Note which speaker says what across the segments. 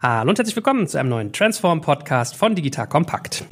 Speaker 1: Hallo und herzlich willkommen zu einem neuen Transform-Podcast von Digital Compact.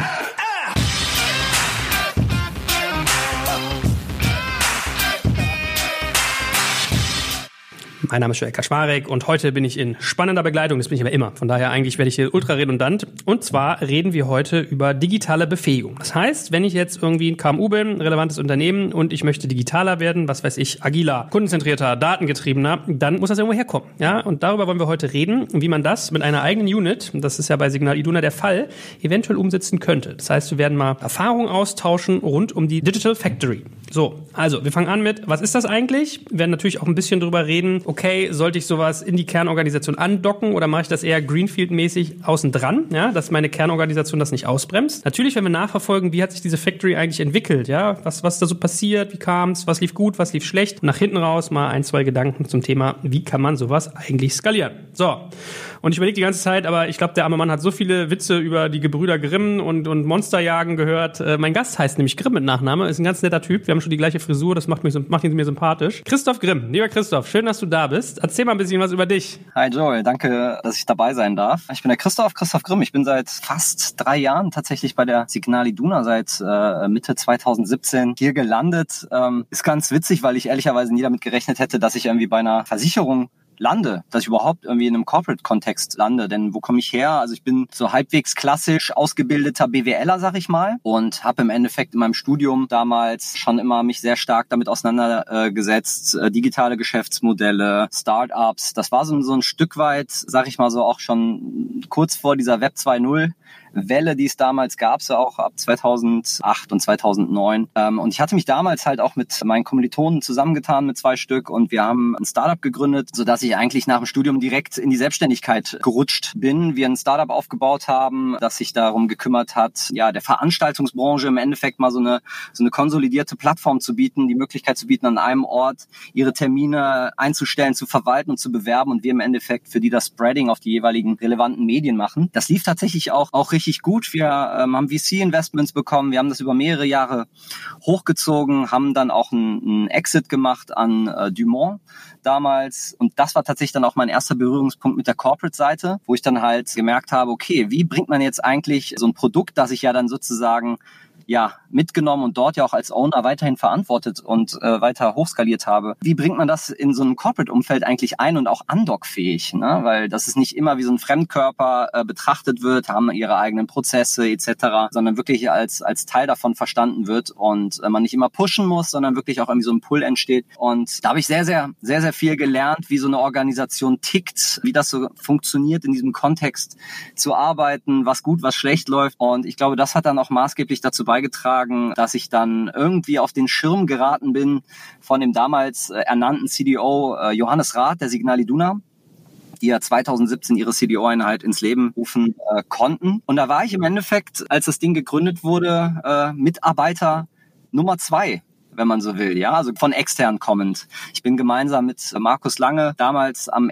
Speaker 1: Mein Name ist Joel Kaczmarek und heute bin ich in spannender Begleitung, das bin ich aber immer. Von daher eigentlich werde ich hier ultra redundant. Und zwar reden wir heute über digitale Befähigung. Das heißt, wenn ich jetzt irgendwie ein KMU bin, ein relevantes Unternehmen und ich möchte digitaler werden, was weiß ich, agiler, kundenzentrierter, datengetriebener, dann muss das irgendwo herkommen. Ja? Und darüber wollen wir heute reden, wie man das mit einer eigenen Unit, das ist ja bei Signal Iduna der Fall, eventuell umsetzen könnte. Das heißt, wir werden mal Erfahrungen austauschen rund um die Digital Factory. So, also wir fangen an mit, was ist das eigentlich? Wir werden natürlich auch ein bisschen drüber reden, okay, sollte ich sowas in die Kernorganisation andocken oder mache ich das eher Greenfield-mäßig außen dran, ja, dass meine Kernorganisation das nicht ausbremst? Natürlich werden wir nachverfolgen, wie hat sich diese Factory eigentlich entwickelt, ja, was da so passiert, wie kam's, was lief gut, was lief schlecht. Und nach hinten raus mal ein, zwei Gedanken zum Thema, wie kann man sowas eigentlich skalieren? So, und ich überlege die ganze Zeit, aber ich glaube, der arme Mann hat so viele Witze über die Gebrüder Grimm und Monsterjagen gehört. Mein Gast heißt nämlich Grimm mit Nachname, ist ein ganz netter Typ, wir haben schon die gleiche Frisur, das macht ihn mir sympathisch. Christoph Grimm, lieber Christoph, schön, dass du da bist. Erzähl mal ein bisschen was über dich.
Speaker 2: Hi Joel, danke, dass ich dabei sein darf. Ich bin der Christoph Grimm. Ich bin seit fast 3 Jahren tatsächlich bei der Signal Iduna, seit Mitte 2017 hier gelandet. Ist ganz witzig, weil ich ehrlicherweise nie damit gerechnet hätte, dass ich irgendwie bei einer Versicherung lande, dass ich überhaupt irgendwie in einem Corporate-Kontext lande. Denn wo komme ich her? Also ich bin so halbwegs klassisch ausgebildeter BWLer, sag ich mal, und habe im Endeffekt in meinem Studium damals schon immer mich sehr stark damit auseinandergesetzt, digitale Geschäftsmodelle, Startups. Das war so ein Stück weit, sag ich mal so, auch schon kurz vor dieser Web 2.0 Welle, die es damals gab, so auch ab 2008 und 2009. Und ich hatte mich damals halt auch mit meinen Kommilitonen zusammengetan mit 2 Stück und wir haben ein Startup gegründet, sodass ich eigentlich nach dem Studium direkt in die Selbstständigkeit gerutscht bin. Wir ein Startup aufgebaut haben, das sich darum gekümmert hat, ja, der Veranstaltungsbranche im Endeffekt mal so eine konsolidierte Plattform zu bieten, die Möglichkeit zu bieten, an einem Ort ihre Termine einzustellen, zu verwalten und zu bewerben und wir im Endeffekt für die das Spreading auf die jeweiligen relevanten Medien machen. Das lief tatsächlich auch richtig gut. Wir haben VC-Investments bekommen, wir haben das über mehrere Jahre hochgezogen, haben dann auch einen Exit gemacht an Dumont damals und das war tatsächlich dann auch mein erster Berührungspunkt mit der Corporate-Seite, wo ich dann halt gemerkt habe, okay, wie bringt man jetzt eigentlich so ein Produkt, das ich ja dann sozusagen mitgenommen und dort ja auch als Owner weiterhin verantwortet und weiter hochskaliert habe. Wie bringt man das in so einem Corporate-Umfeld eigentlich ein und auch andockfähig? Ne? Weil das ist nicht immer wie so ein Fremdkörper betrachtet wird, haben ihre eigenen Prozesse etc., sondern wirklich als Teil davon verstanden wird und man nicht immer pushen muss, sondern wirklich auch irgendwie so ein Pull entsteht. Und da habe ich sehr, sehr, sehr, sehr viel gelernt, wie so eine Organisation tickt, wie das so funktioniert, in diesem Kontext zu arbeiten, was gut, was schlecht läuft. Und ich glaube, das hat dann auch maßgeblich dazu beigetragen, dass ich dann irgendwie auf den Schirm geraten bin von dem damals ernannten CDO Johannes Rath der Signal Iduna, die ja 2017 ihre CDO-Einheit ins Leben rufen konnten. Und da war ich im Endeffekt, als das Ding gegründet wurde, Mitarbeiter Nummer 2. Wenn man so will, ja, also von extern kommend. Ich bin gemeinsam mit Markus Lange damals am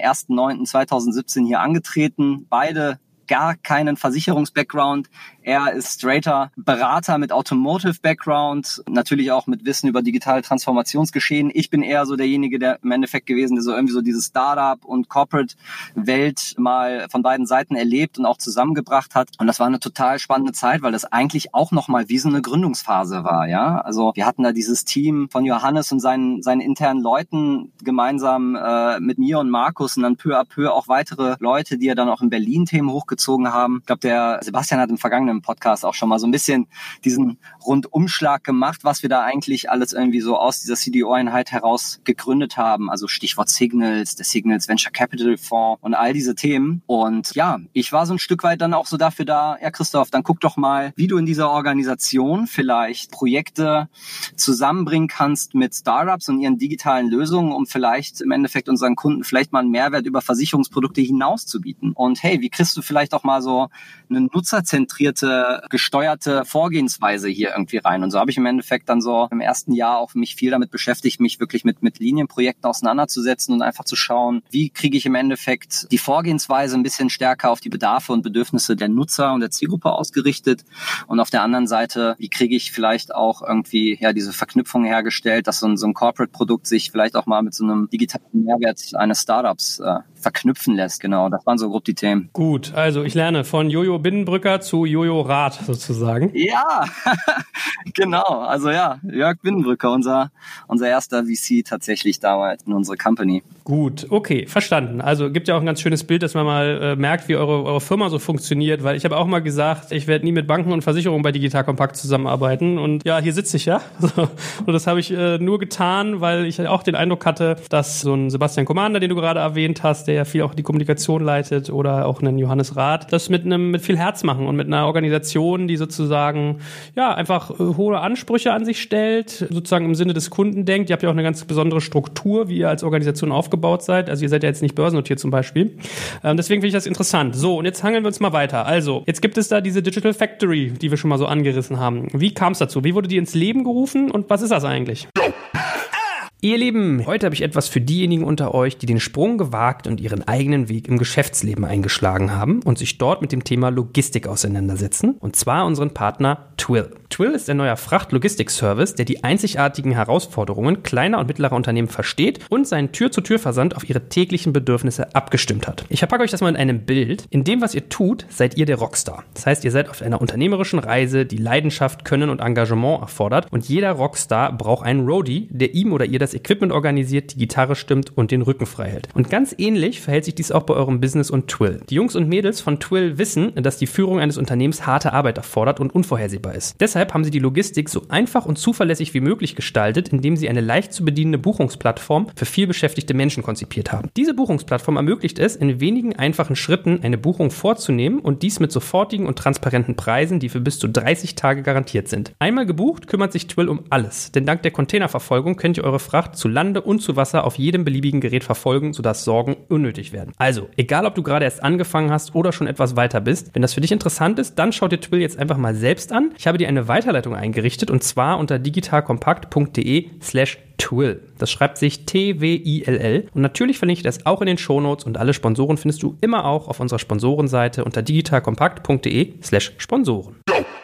Speaker 2: 1.9.2017 hier angetreten. Beide gar keinen Versicherungs-Background. Er ist straighter Berater mit Automotive-Background, natürlich auch mit Wissen über digitale Transformationsgeschehen. Ich bin eher so derjenige, der im Endeffekt gewesen, der so irgendwie so diese Startup- und Corporate-Welt mal von beiden Seiten erlebt und auch zusammengebracht hat. Und das war eine total spannende Zeit, weil das eigentlich auch nochmal wie so eine Gründungsphase war, ja. Also wir hatten da dieses Team von Johannes und seinen internen Leuten gemeinsam mit mir und Markus und dann peu à peu auch weitere Leute, die ja dann auch in Berlin Themen hochgezogen haben. Ich glaube, der Sebastian hat im vergangenen Podcast auch schon mal so ein bisschen diesen Rundumschlag gemacht, was wir da eigentlich alles irgendwie so aus dieser CDO-Einheit heraus gegründet haben. Also Stichwort Signals, der Signals Venture Capital Fonds und all diese Themen. Und ja, ich war so ein Stück weit dann auch so dafür da, ja Christoph, dann guck doch mal, wie du in dieser Organisation vielleicht Projekte zusammenbringen kannst mit Startups und ihren digitalen Lösungen, um vielleicht im Endeffekt unseren Kunden vielleicht mal einen Mehrwert über Versicherungsprodukte hinaus zu bieten. Und hey, wie kriegst du vielleicht vielleicht auch mal so eine nutzerzentrierte, gesteuerte Vorgehensweise hier irgendwie rein. Und so habe ich im Endeffekt dann so im ersten Jahr auch mich viel damit beschäftigt, mich wirklich mit Linienprojekten auseinanderzusetzen und einfach zu schauen, wie kriege ich im Endeffekt die Vorgehensweise ein bisschen stärker auf die Bedarfe und Bedürfnisse der Nutzer und der Zielgruppe ausgerichtet. Und auf der anderen Seite, wie kriege ich vielleicht auch irgendwie diese Verknüpfung hergestellt, dass so ein Corporate-Produkt sich vielleicht auch mal mit so einem digitalen Mehrwert eines Startups verknüpfen lässt. Genau, das waren so grob die Themen.
Speaker 1: Gut, also ich lerne von Jojo Binnenbrücker zu Jojo Rath sozusagen.
Speaker 2: Ja, genau. Also ja, Jörg Binnenbrücker, unser erster VC tatsächlich damals in unserer Company.
Speaker 1: Gut, okay, verstanden. Also gibt ja auch ein ganz schönes Bild, dass man mal merkt, wie eure Firma so funktioniert, weil ich habe auch mal gesagt, ich werde nie mit Banken und Versicherungen bei Digital Compact zusammenarbeiten und ja, hier sitze ich ja. Und das habe ich nur getan, weil ich auch den Eindruck hatte, dass so ein Sebastian Commander, den du gerade erwähnt hast, der ja viel auch die Kommunikation leitet, oder auch einen Johannes Rath, das mit viel Herz machen und mit einer Organisation, die sozusagen ja einfach hohe Ansprüche an sich stellt, sozusagen im Sinne des Kunden denkt. Ihr habt ja auch eine ganz besondere Struktur, wie ihr als Organisation aufgebaut seid. Also ihr seid ja jetzt nicht börsennotiert zum Beispiel. Deswegen finde ich das interessant. So, und jetzt hangeln wir uns mal weiter. Also, jetzt gibt es da diese Digital Factory, die wir schon mal so angerissen haben. Wie kam es dazu? Wie wurde die ins Leben gerufen und was ist das eigentlich? Ihr Lieben, heute habe ich etwas für diejenigen unter euch, die den Sprung gewagt und ihren eigenen Weg im Geschäftsleben eingeschlagen haben und sich dort mit dem Thema Logistik auseinandersetzen, und zwar unseren Partner Twill. Twill ist ein neuer Frachtlogistik-Service, der die einzigartigen Herausforderungen kleiner und mittlerer Unternehmen versteht und seinen Tür-zu-Tür-Versand auf ihre täglichen Bedürfnisse abgestimmt hat. Ich verpacke euch das mal in einem Bild. In dem, was ihr tut, seid ihr der Rockstar. Das heißt, ihr seid auf einer unternehmerischen Reise, die Leidenschaft, Können und Engagement erfordert, und jeder Rockstar braucht einen Roadie, der ihm oder ihr das Equipment organisiert, die Gitarre stimmt und den Rücken frei hält. Und ganz ähnlich verhält sich dies auch bei eurem Business und Twill. Die Jungs und Mädels von Twill wissen, dass die Führung eines Unternehmens harte Arbeit erfordert und unvorhersehbar ist. Deshalb haben sie die Logistik so einfach und zuverlässig wie möglich gestaltet, indem sie eine leicht zu bedienende Buchungsplattform für vielbeschäftigte Menschen konzipiert haben. Diese Buchungsplattform ermöglicht es, in wenigen einfachen Schritten eine Buchung vorzunehmen, und dies mit sofortigen und transparenten Preisen, die für bis zu 30 Tage garantiert sind. Einmal gebucht, kümmert sich Twill um alles, denn dank der Containerverfolgung könnt ihr eure Fracht zu Lande und zu Wasser auf jedem beliebigen Gerät verfolgen, sodass Sorgen unnötig werden. Also, egal ob du gerade erst angefangen hast oder schon etwas weiter bist, wenn das für dich interessant ist, dann schau dir Twill jetzt einfach mal selbst an. Ich habe dir eine Weiterleitung eingerichtet, und zwar unter digitalkompakt.de/Twill. Das schreibt sich TWILL, und natürlich verlinke ich das auch in den Shownotes, und alle Sponsoren findest du immer auch auf unserer Sponsorenseite unter digitalkompakt.de/Sponsoren.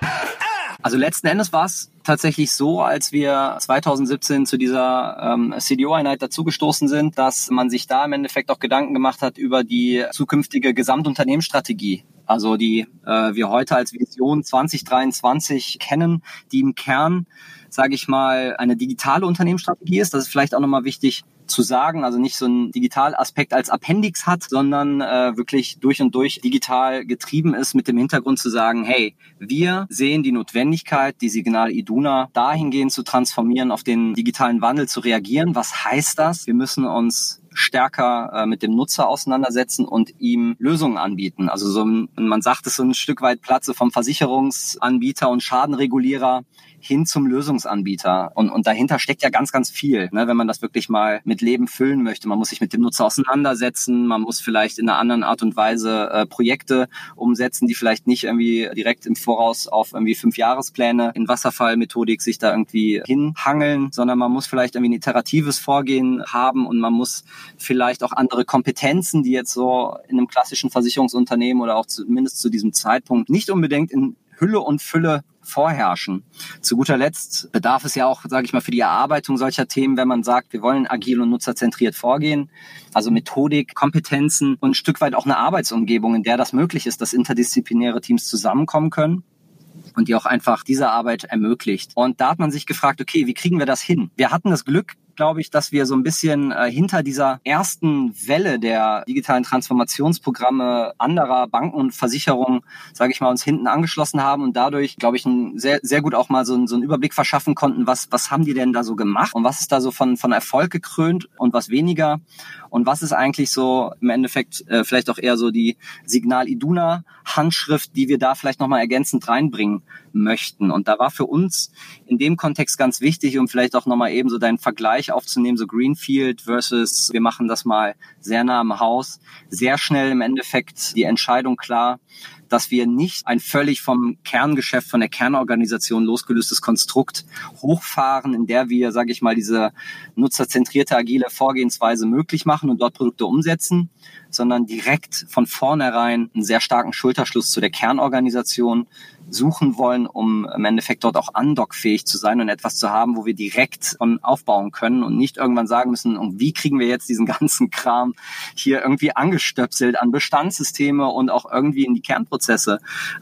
Speaker 2: Also letzten Endes war es tatsächlich so, als wir 2017 zu dieser CDO-Einheit dazugestoßen sind, dass man sich da im Endeffekt auch Gedanken gemacht hat über die zukünftige Gesamtunternehmensstrategie. Also die wir heute als Vision 2023 kennen, die im Kern, sage ich mal, eine digitale Unternehmensstrategie ist. Das ist vielleicht auch nochmal wichtig zu sagen, also nicht so ein Digitalaspekt als Appendix hat, sondern wirklich durch und durch digital getrieben ist, mit dem Hintergrund zu sagen, hey, wir sehen die Notwendigkeit, die Signal Iduna dahingehend zu transformieren, auf den digitalen Wandel zu reagieren. Was heißt das? Wir müssen uns stärker mit dem Nutzer auseinandersetzen und ihm Lösungen anbieten. Also so, man sagt es so ein Stück weit Platze vom Versicherungsanbieter und Schadenregulierer hin zum Lösungsanbieter. Und dahinter steckt ja ganz, ganz viel, ne, wenn man das wirklich mal mit Leben füllen möchte. Man muss sich mit dem Nutzer auseinandersetzen, man muss vielleicht in einer anderen Art und Weise Projekte umsetzen, die vielleicht nicht irgendwie direkt im Voraus auf irgendwie 5-Jahrespläne in Wasserfallmethodik sich da irgendwie hinhangeln, sondern man muss vielleicht irgendwie ein iteratives Vorgehen haben, und man muss vielleicht auch andere Kompetenzen, die jetzt so in einem klassischen Versicherungsunternehmen oder auch zumindest zu diesem Zeitpunkt nicht unbedingt in Hülle und Fülle vorherrschen. Zu guter Letzt bedarf es ja auch, sage ich mal, für die Erarbeitung solcher Themen, wenn man sagt, wir wollen agil und nutzerzentriert vorgehen, also Methodik, Kompetenzen und ein Stück weit auch eine Arbeitsumgebung, in der das möglich ist, dass interdisziplinäre Teams zusammenkommen können und die auch einfach diese Arbeit ermöglicht. Und da hat man sich gefragt, okay, wie kriegen wir das hin? Wir hatten das Glück, glaube ich, dass wir so ein bisschen hinter dieser ersten Welle der digitalen Transformationsprogramme anderer Banken und Versicherungen, sage ich mal, uns hinten angeschlossen haben und dadurch, glaube ich, sehr, sehr gut auch mal so einen Überblick verschaffen konnten, was haben die denn da so gemacht und was ist da so von Erfolg gekrönt und was weniger und was ist eigentlich so im Endeffekt vielleicht auch eher so die Signal Iduna Handschrift, die wir da vielleicht nochmal ergänzend reinbringen möchten. Und da war für uns in dem Kontext ganz wichtig, um vielleicht auch nochmal eben so deinen Vergleich Vergleich aufzunehmen, so Greenfield versus wir machen das mal sehr nah am Haus, sehr schnell im Endeffekt die Entscheidung klar, dass wir nicht ein völlig vom Kerngeschäft, von der Kernorganisation losgelöstes Konstrukt hochfahren, in der wir, sage ich mal, diese nutzerzentrierte, agile Vorgehensweise möglich machen und dort Produkte umsetzen, sondern direkt von vornherein einen sehr starken Schulterschluss zu der Kernorganisation suchen wollen, um im Endeffekt dort auch andockfähig zu sein und etwas zu haben, wo wir direkt von aufbauen können und nicht irgendwann sagen müssen, und wie kriegen wir jetzt diesen ganzen Kram hier irgendwie angestöpselt an Bestandssysteme und auch irgendwie in die Kernprozesse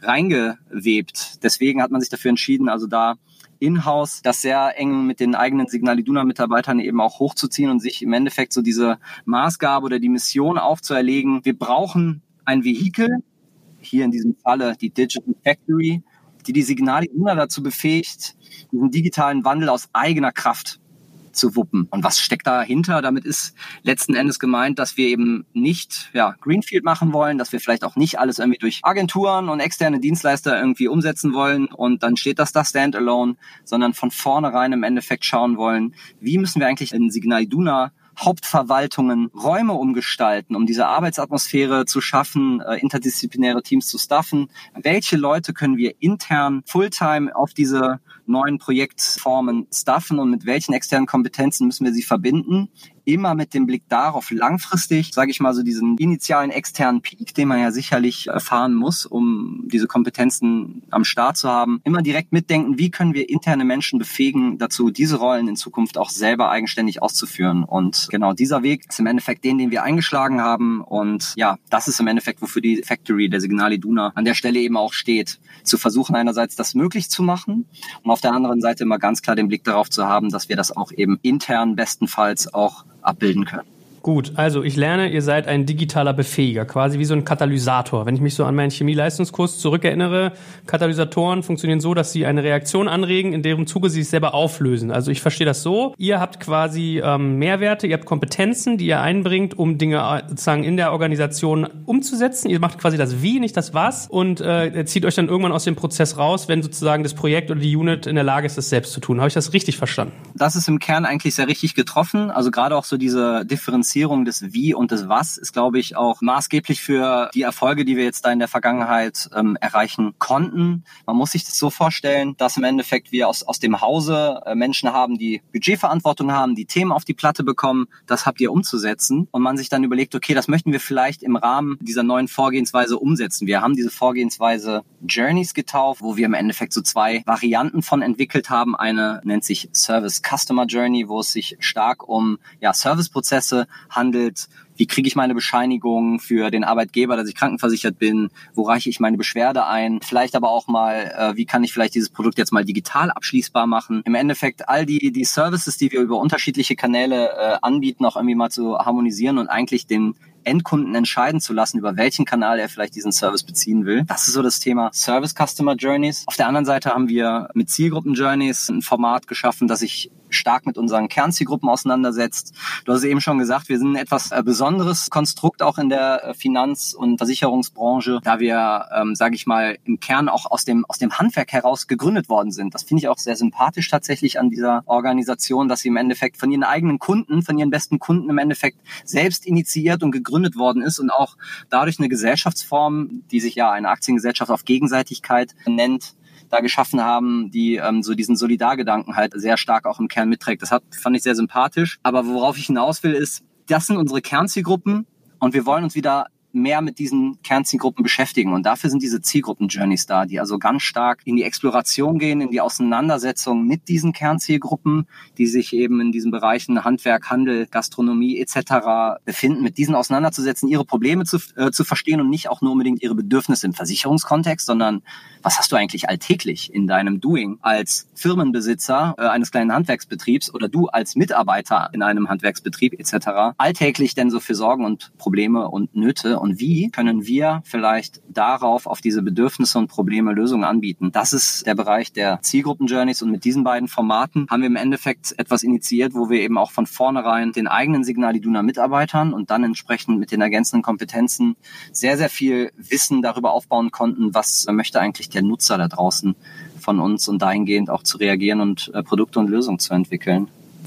Speaker 2: reingewebt. Deswegen hat man sich dafür entschieden, also da in-house das sehr eng mit den eigenen Signal Iduna-Mitarbeitern eben auch hochzuziehen und sich im Endeffekt so diese Maßgabe oder die Mission aufzuerlegen. Wir brauchen ein Vehikel, hier in diesem Falle die Digital Factory, die Signal Iduna dazu befähigt, diesen digitalen Wandel aus eigener Kraft zu wuppen. Und was steckt dahinter? Damit ist letzten Endes gemeint, dass wir eben nicht Greenfield machen wollen, dass wir vielleicht auch nicht alles irgendwie durch Agenturen und externe Dienstleister irgendwie umsetzen wollen und dann steht das da standalone, sondern von vornherein im Endeffekt schauen wollen, wie müssen wir eigentlich in Signal Iduna Hauptverwaltungen Räume umgestalten, um diese Arbeitsatmosphäre zu schaffen, interdisziplinäre Teams zu staffen. Welche Leute können wir intern Fulltime auf diese neuen Projektformen staffen und mit welchen externen Kompetenzen müssen wir sie verbinden? Immer mit dem Blick darauf, langfristig, sage ich mal, so diesen initialen externen Peak, den man ja sicherlich erfahren muss, um diese Kompetenzen am Start zu haben, immer direkt mitdenken, wie können wir interne Menschen befähigen, dazu diese Rollen in Zukunft auch selber eigenständig auszuführen. Und genau dieser Weg ist im Endeffekt den wir eingeschlagen haben. Und ja, das ist im Endeffekt, wofür die Factory der Signal Iduna an der Stelle eben auch steht. Zu versuchen, einerseits das möglich zu machen und auf der anderen Seite immer ganz klar den Blick darauf zu haben, dass wir das auch eben intern bestenfalls auch abbilden können.
Speaker 1: Gut, also ich lerne, ihr seid ein digitaler Befähiger, quasi wie so ein Katalysator. Wenn ich mich so an meinen Chemieleistungskurs zurückerinnere, Katalysatoren funktionieren so, dass sie eine Reaktion anregen, in deren Zuge sie sich selber auflösen. Also ich verstehe das so, ihr habt quasi Mehrwerte, ihr habt Kompetenzen, die ihr einbringt, um Dinge sozusagen in der Organisation umzusetzen. Ihr macht quasi das Wie, nicht das Was und zieht euch dann irgendwann aus dem Prozess raus, wenn sozusagen das Projekt oder die Unit in der Lage ist, das selbst zu tun. Habe ich das richtig verstanden?
Speaker 2: Das ist im Kern eigentlich sehr richtig getroffen. Also gerade auch so diese Differenzierung des Wie und des Was ist, glaube ich, auch maßgeblich für die Erfolge, die wir jetzt da in der Vergangenheit erreichen konnten. Man muss sich das so vorstellen, dass im Endeffekt wir aus dem Hause Menschen haben, die Budgetverantwortung haben, die Themen auf die Platte bekommen, das habt ihr umzusetzen und man sich dann überlegt, okay, das möchten wir vielleicht im Rahmen dieser neuen Vorgehensweise umsetzen. Wir haben diese Vorgehensweise Journeys getauft, wo wir im Endeffekt so 2 Varianten von entwickelt haben. Eine nennt sich Service Customer Journey, wo es sich stark um Serviceprozesse handelt. Wie kriege ich meine Bescheinigung für den Arbeitgeber, dass ich krankenversichert bin? Wo reiche ich meine Beschwerde ein? Vielleicht aber auch mal, wie kann ich vielleicht dieses Produkt jetzt mal digital abschließbar machen? Im Endeffekt all die Services, die wir über unterschiedliche Kanäle anbieten, auch irgendwie mal zu harmonisieren und eigentlich den Endkunden entscheiden zu lassen, über welchen Kanal er vielleicht diesen Service beziehen will. Das ist so das Thema Service Customer Journeys. Auf der anderen Seite haben wir mit Zielgruppen Journeys ein Format geschaffen, das sich stark mit unseren Kernzielgruppen auseinandersetzt. Du hast eben schon gesagt, wir sind ein etwas besonderes Konstrukt auch in der Finanz- und Versicherungsbranche, da wir, sage ich mal, im Kern auch aus dem Handwerk heraus gegründet worden sind. Das finde ich auch sehr sympathisch tatsächlich an dieser Organisation, dass sie im Endeffekt von ihren eigenen Kunden, von ihren besten Kunden im Endeffekt selbst initiiert und gegründet worden ist und auch dadurch eine Gesellschaftsform, die sich eine Aktiengesellschaft auf Gegenseitigkeit nennt, da geschaffen haben, die so diesen Solidargedanken halt sehr stark auch im Kern mitträgt. Das fand ich sehr sympathisch. Aber worauf ich hinaus will, ist, das sind unsere Kernzielgruppen und wir wollen uns wieder mehr mit diesen Kernzielgruppen beschäftigen. Und dafür sind diese Zielgruppen-Journeys da, die also ganz stark in die Exploration gehen, in die Auseinandersetzung mit diesen Kernzielgruppen, die sich eben in diesen Bereichen Handwerk, Handel, Gastronomie etc. befinden, mit diesen auseinanderzusetzen, ihre Probleme zu verstehen und nicht auch nur unbedingt ihre Bedürfnisse im Versicherungskontext, sondern was hast du eigentlich alltäglich in deinem Doing als Firmenbesitzer eines kleinen Handwerksbetriebs oder du als Mitarbeiter in einem Handwerksbetrieb etc. alltäglich denn so für Sorgen und Probleme und Nöte und wie können wir vielleicht darauf auf diese Bedürfnisse und Probleme Lösungen anbieten. Das ist der Bereich der Zielgruppen-Journeys und mit diesen beiden Formaten haben wir im Endeffekt etwas initiiert, wo wir eben auch von vornherein den eigenen Signal Iduna Mitarbeitern und dann entsprechend mit den ergänzenden Kompetenzen sehr, sehr viel Wissen darüber aufbauen konnten, was möchte eigentlich der Nutzer da draußen von uns und dahingehend auch zu reagieren und Produkte und Lösungen zu entwickeln.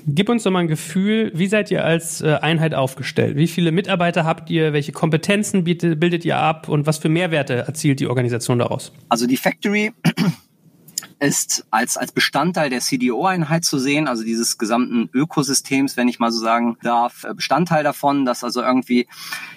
Speaker 1: Gib uns doch mal ein Gefühl, wie seid ihr als Einheit aufgestellt? Wie viele Mitarbeiter habt ihr? Welche Kompetenzen bildet ihr ab? Und was für Mehrwerte erzielt die Organisation daraus?
Speaker 2: Also die Factory ist als Bestandteil der CDO-Einheit zu sehen, also dieses gesamten Ökosystems, wenn ich mal so sagen darf, Bestandteil davon, dass also irgendwie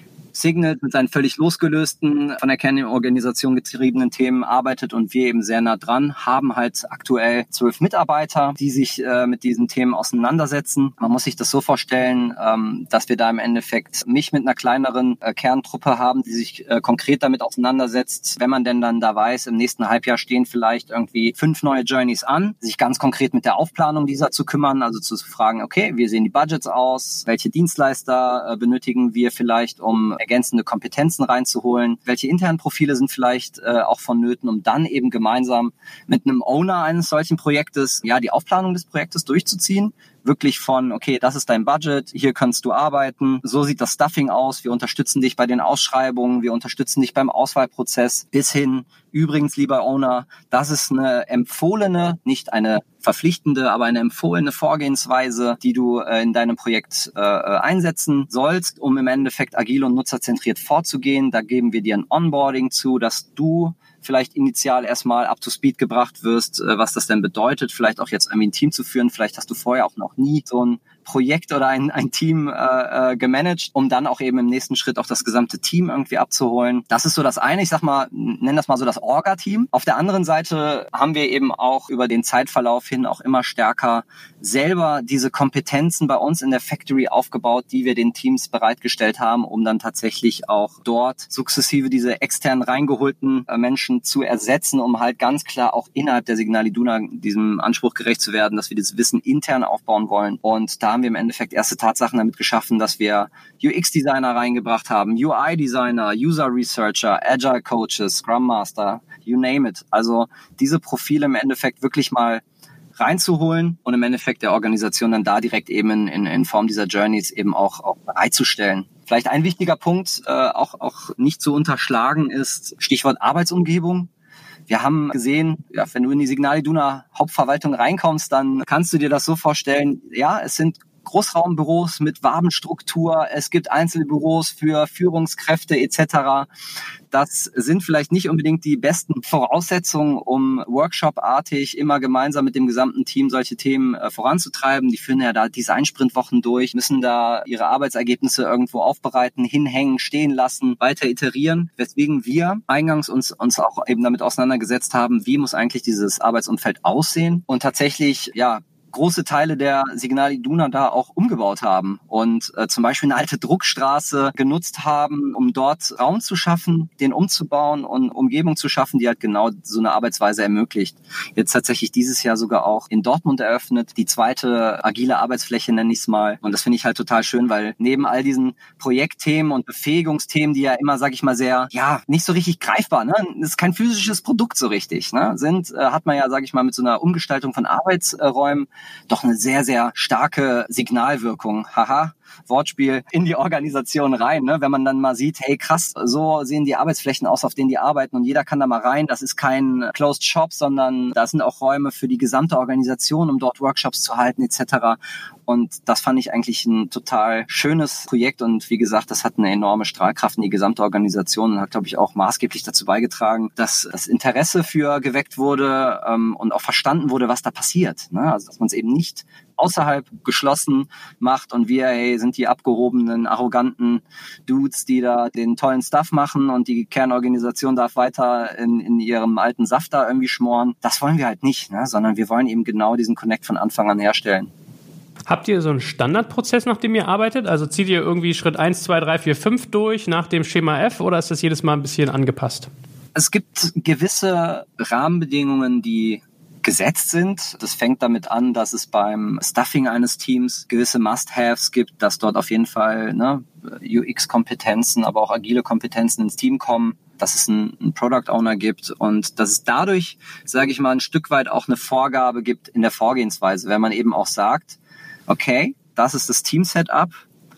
Speaker 2: Signal mit seinen völlig losgelösten, von der Kernorganisation getriebenen Themen arbeitet und wir eben sehr nah dran, haben halt aktuell 12 Mitarbeiter, die sich mit diesen Themen auseinandersetzen. Man muss sich das so vorstellen, dass wir da im Endeffekt mich mit einer kleineren Kerntruppe haben, die sich konkret damit auseinandersetzt. Wenn man denn dann da weiß, im nächsten Halbjahr stehen vielleicht irgendwie 5 neue Journeys an, sich ganz konkret mit der Aufplanung dieser zu kümmern, also zu fragen, okay, wie sehen die Budgets aus, welche Dienstleister benötigen wir vielleicht, um ergänzende Kompetenzen reinzuholen, welche internen Profile sind vielleicht auch vonnöten, um dann eben gemeinsam mit einem Owner eines solchen Projektes die Aufplanung des Projektes durchzuziehen. Wirklich von, okay, das ist dein Budget, hier kannst du arbeiten, so sieht das Stuffing aus, wir unterstützen dich bei den Ausschreibungen, wir unterstützen dich beim Auswahlprozess, bis hin, übrigens, lieber Owner, das ist eine empfohlene, nicht eine verpflichtende, aber eine empfohlene Vorgehensweise, die du in deinem Projekt einsetzen sollst, um im Endeffekt agil und nutzerzentriert vorzugehen. Da geben wir dir ein Onboarding zu, dass du vielleicht initial erstmal up to speed gebracht wirst, was das denn bedeutet, vielleicht auch jetzt irgendwie ein Team zu führen, vielleicht hast du vorher auch noch nie so ein Projekt oder ein Team gemanagt, um dann auch eben im nächsten Schritt auch das gesamte Team irgendwie abzuholen. Das ist so das eine, ich sag mal, nenn das mal so das Orga-Team. Auf der anderen Seite haben wir eben auch über den Zeitverlauf hin auch immer stärker selber diese Kompetenzen bei uns in der Factory aufgebaut, die wir den Teams bereitgestellt haben, um dann tatsächlich auch dort sukzessive diese extern reingeholten Menschen zu ersetzen, um halt ganz klar auch innerhalb der Signal Iduna diesem Anspruch gerecht zu werden, dass wir dieses Wissen intern aufbauen wollen. Und da haben wir im Endeffekt erste Tatsachen damit geschaffen, dass wir UX-Designer reingebracht haben, UI-Designer, User-Researcher, Agile-Coaches, Scrum Master, you name it. Also diese Profile im Endeffekt wirklich mal reinzuholen und im Endeffekt der Organisation dann da direkt eben in Form dieser Journeys eben auch bereitzustellen. Vielleicht ein wichtiger Punkt, auch nicht zu unterschlagen ist, Stichwort Arbeitsumgebung. Wir haben gesehen, wenn du in die Signal Iduna Hauptverwaltung reinkommst, dann kannst du dir das so vorstellen, es sind Großraumbüros mit Wabenstruktur, es gibt einzelne Büros für Führungskräfte etc. Das sind vielleicht nicht unbedingt die besten Voraussetzungen, um workshopartig immer gemeinsam mit dem gesamten Team solche Themen voranzutreiben. Die führen ja da Design-Sprintwochen durch, müssen da ihre Arbeitsergebnisse irgendwo aufbereiten, hinhängen, stehen lassen, weiter iterieren, weswegen wir eingangs uns auch eben damit auseinandergesetzt haben, wie muss eigentlich dieses Arbeitsumfeld aussehen und tatsächlich, große Teile der Signal Iduna da auch umgebaut haben und zum Beispiel eine alte Druckstraße genutzt haben, um dort Raum zu schaffen, den umzubauen und Umgebung zu schaffen, die halt genau so eine Arbeitsweise ermöglicht. Jetzt tatsächlich dieses Jahr sogar auch in Dortmund eröffnet, die zweite agile Arbeitsfläche nenne ich es mal. Und das finde ich halt total schön, weil neben all diesen Projektthemen und Befähigungsthemen, die ja immer, sage ich mal, sehr, nicht so richtig greifbar, ne? Das ist kein physisches Produkt so richtig, ne? Hat man ja, sage ich mal, mit so einer Umgestaltung von Arbeitsräumen doch eine sehr, sehr starke Signalwirkung. Wortspiel in die Organisation rein, ne? Wenn man dann mal sieht, hey krass, so sehen die Arbeitsflächen aus, auf denen die arbeiten und jeder kann da mal rein. Das ist kein Closed Shop, sondern da sind auch Räume für die gesamte Organisation, um dort Workshops zu halten etc. Und das fand ich eigentlich ein total schönes Projekt und wie gesagt, das hat eine enorme Strahlkraft in die gesamte Organisation und hat, glaube ich, auch maßgeblich dazu beigetragen, dass das Interesse für geweckt wurde und auch verstanden wurde, was da passiert, ne? Also dass man es eben nicht außerhalb geschlossen macht und wir sind die abgehobenen, arroganten Dudes, die da den tollen Stuff machen und die Kernorganisation darf weiter in ihrem alten Saft da irgendwie schmoren. Das wollen wir halt nicht, ne? Sondern wir wollen eben genau diesen Connect von Anfang an herstellen.
Speaker 1: Habt ihr so einen Standardprozess, nach dem ihr arbeitet? Also zieht ihr irgendwie Schritt 1, 2, 3, 4, 5 durch nach dem Schema F oder ist das jedes Mal ein bisschen angepasst?
Speaker 2: Es gibt gewisse Rahmenbedingungen, die gesetzt sind. Das fängt damit an, dass es beim Stuffing eines Teams gewisse Must-Haves gibt, dass dort auf jeden Fall UX-Kompetenzen, aber auch agile Kompetenzen ins Team kommen, dass es einen Product Owner gibt und dass es dadurch, sage ich mal, ein Stück weit auch eine Vorgabe gibt in der Vorgehensweise, wenn man eben auch sagt, okay, das ist das Team-Setup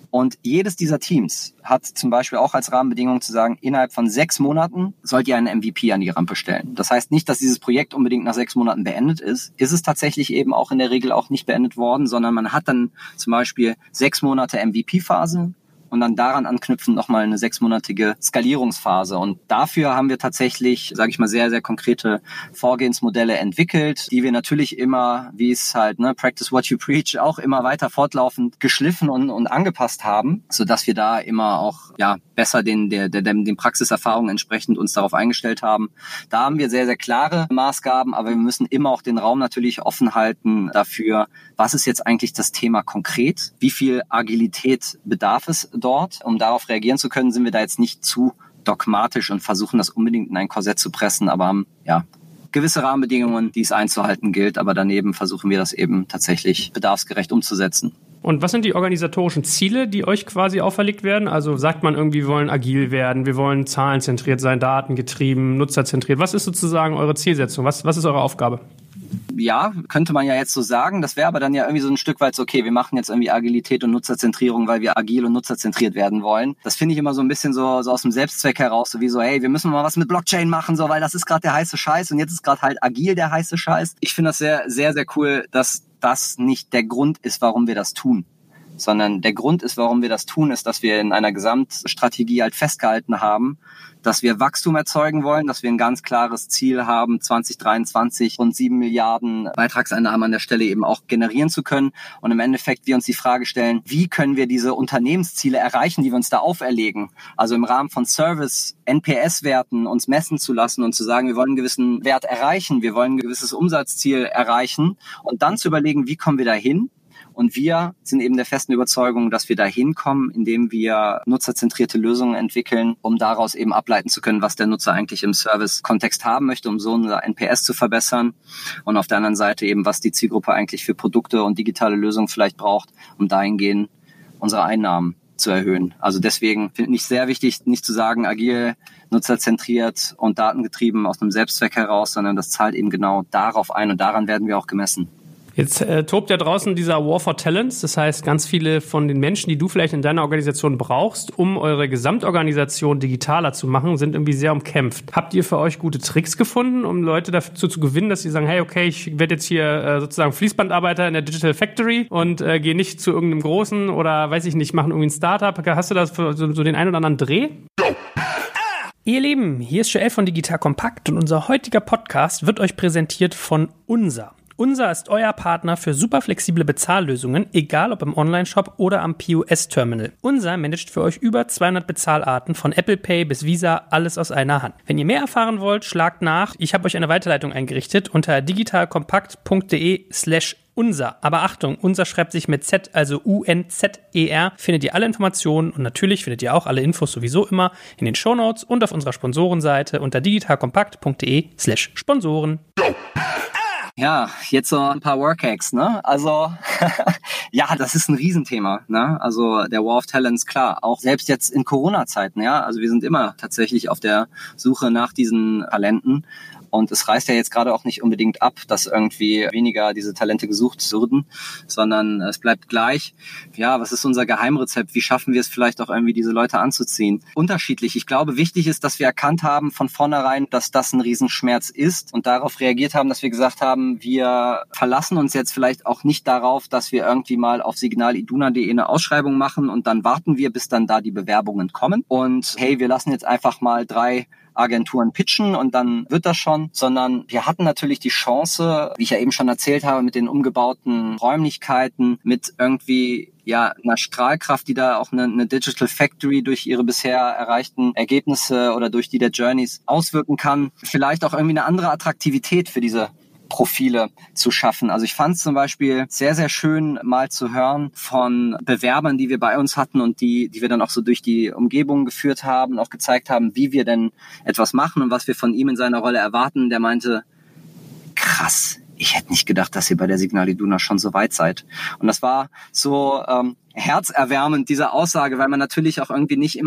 Speaker 2: Und jedes dieser Teams hat zum Beispiel auch als Rahmenbedingung zu sagen, innerhalb von 6 Monaten sollt ihr einen MVP an die Rampe stellen. Das heißt nicht, dass dieses Projekt unbedingt nach 6 Monaten beendet ist. Ist es tatsächlich eben auch in der Regel auch nicht beendet worden, sondern man hat dann zum Beispiel 6 Monate MVP-Phase, und dann daran anknüpfen nochmal eine 6-monatige Skalierungsphase. Und dafür haben wir tatsächlich, sage ich mal, sehr, sehr konkrete Vorgehensmodelle entwickelt, die wir natürlich immer, wie es halt, practice what you preach, auch immer weiter fortlaufend geschliffen und angepasst haben, sodass wir da immer auch besser den Praxiserfahrungen entsprechend uns darauf eingestellt haben. Da haben wir sehr, sehr klare Maßgaben, aber wir müssen immer auch den Raum natürlich offen halten dafür, was ist jetzt eigentlich das Thema konkret, wie viel Agilität bedarf es dort. Um darauf reagieren zu können, sind wir da jetzt nicht zu dogmatisch und versuchen das unbedingt in ein Korsett zu pressen, aber haben gewisse Rahmenbedingungen, die es einzuhalten gilt, aber daneben versuchen wir das eben tatsächlich bedarfsgerecht umzusetzen.
Speaker 1: Und was sind die organisatorischen Ziele, die euch quasi auferlegt werden? Also sagt man irgendwie, wir wollen agil werden, wir wollen zahlenzentriert sein, datengetrieben, nutzerzentriert. Was ist sozusagen eure Zielsetzung? Was ist eure Aufgabe?
Speaker 2: Ja, könnte man ja jetzt so sagen. Das wäre aber dann ja irgendwie so ein Stück weit so, okay, wir machen jetzt irgendwie Agilität und Nutzerzentrierung, weil wir agil und nutzerzentriert werden wollen. Das finde ich immer so ein bisschen so aus dem Selbstzweck heraus, so wie so, hey, wir müssen mal was mit Blockchain machen, so, weil das ist gerade der heiße Scheiß und jetzt ist gerade halt agil der heiße Scheiß. Ich finde das sehr, sehr, sehr cool, dass das nicht der Grund ist, warum wir das tun, sondern der Grund ist, warum wir das tun, ist, dass wir in einer Gesamtstrategie halt festgehalten haben, dass wir Wachstum erzeugen wollen, dass wir ein ganz klares Ziel haben, 2023 rund 7 Milliarden Beitragseinnahmen an der Stelle eben auch generieren zu können. Und im Endeffekt wir uns die Frage stellen, wie können wir diese Unternehmensziele erreichen, die wir uns da auferlegen? Also im Rahmen von Service, NPS-Werten uns messen zu lassen und zu sagen, wir wollen einen gewissen Wert erreichen, wir wollen ein gewisses Umsatzziel erreichen und dann zu überlegen, wie kommen wir da hin? Und wir sind eben der festen Überzeugung, dass wir da hinkommen, indem wir nutzerzentrierte Lösungen entwickeln, um daraus eben ableiten zu können, was der Nutzer eigentlich im Service-Kontext haben möchte, um so unser NPS zu verbessern. Und auf der anderen Seite eben, was die Zielgruppe eigentlich für Produkte und digitale Lösungen vielleicht braucht, um dahingehend unsere Einnahmen zu erhöhen. Also deswegen finde ich sehr wichtig, nicht zu sagen, agil, nutzerzentriert und datengetrieben aus einem Selbstzweck heraus, sondern das zahlt eben genau darauf ein und daran werden wir auch gemessen.
Speaker 1: Jetzt tobt ja draußen dieser War for Talents, das heißt, ganz viele von den Menschen, die du vielleicht in deiner Organisation brauchst, um eure Gesamtorganisation digitaler zu machen, sind irgendwie sehr umkämpft. Habt ihr für euch gute Tricks gefunden, um Leute dazu zu gewinnen, dass sie sagen, hey, okay, ich werde jetzt hier sozusagen Fließbandarbeiter in der Digital Factory und gehe nicht zu irgendeinem großen oder weiß ich nicht, machen irgendwie ein Startup. Hast du da so den einen oder anderen Dreh? Ihr Lieben, hier ist Joel von Digital Compact und unser heutiger Podcast wird euch präsentiert von Unser. Unser ist euer Partner für super flexible Bezahllösungen, egal ob im Onlineshop oder am POS-Terminal. Unser managt für euch über 200 Bezahlarten von Apple Pay bis Visa, alles aus einer Hand. Wenn ihr mehr erfahren wollt, schlagt nach. Ich habe euch eine Weiterleitung eingerichtet unter digitalkompakt.de/unser. Aber Achtung, Unser schreibt sich mit Z, also UNZER. Findet ihr alle Informationen und natürlich findet ihr auch alle Infos sowieso immer in den Shownotes und auf unserer Sponsorenseite unter digitalkompakt.de/Sponsoren.
Speaker 2: Ja, jetzt so ein paar Workhacks, ne? Also, ja, das ist ein Riesenthema, ne? Also, der War of Talents, klar, auch selbst jetzt in Corona-Zeiten, ja? Also, wir sind immer tatsächlich auf der Suche nach diesen Talenten. Und es reißt ja jetzt gerade auch nicht unbedingt ab, dass irgendwie weniger diese Talente gesucht würden, sondern es bleibt gleich. Ja, was ist unser Geheimrezept? Wie schaffen wir es vielleicht auch irgendwie, diese Leute anzuziehen? Unterschiedlich. Ich glaube, wichtig ist, dass wir erkannt haben von vornherein, dass das ein Riesenschmerz ist und darauf reagiert haben, dass wir gesagt haben, wir verlassen uns jetzt vielleicht auch nicht darauf, dass wir irgendwie mal auf signaliduna.de eine Ausschreibung machen und dann warten wir, bis dann da die Bewerbungen kommen. Und hey, wir lassen jetzt einfach mal 3 Agenturen pitchen und dann wird das schon, sondern wir hatten natürlich die Chance, wie ich ja eben schon erzählt habe, mit den umgebauten Räumlichkeiten, mit irgendwie einer Strahlkraft, die da auch eine Digital Factory durch ihre bisher erreichten Ergebnisse oder durch die der Journeys auswirken kann, vielleicht auch irgendwie eine andere Attraktivität für diese Profile zu schaffen. Also ich fand es zum Beispiel sehr, sehr schön, mal zu hören von Bewerbern, die wir bei uns hatten und die wir dann auch so durch die Umgebung geführt haben und auch gezeigt haben, wie wir denn etwas machen und was wir von ihm in seiner Rolle erwarten. Der meinte, krass, ich hätte nicht gedacht, dass ihr bei der Signal Iduna schon so weit seid. Und das war so herzerwärmend, diese Aussage, weil man natürlich auch irgendwie nicht immer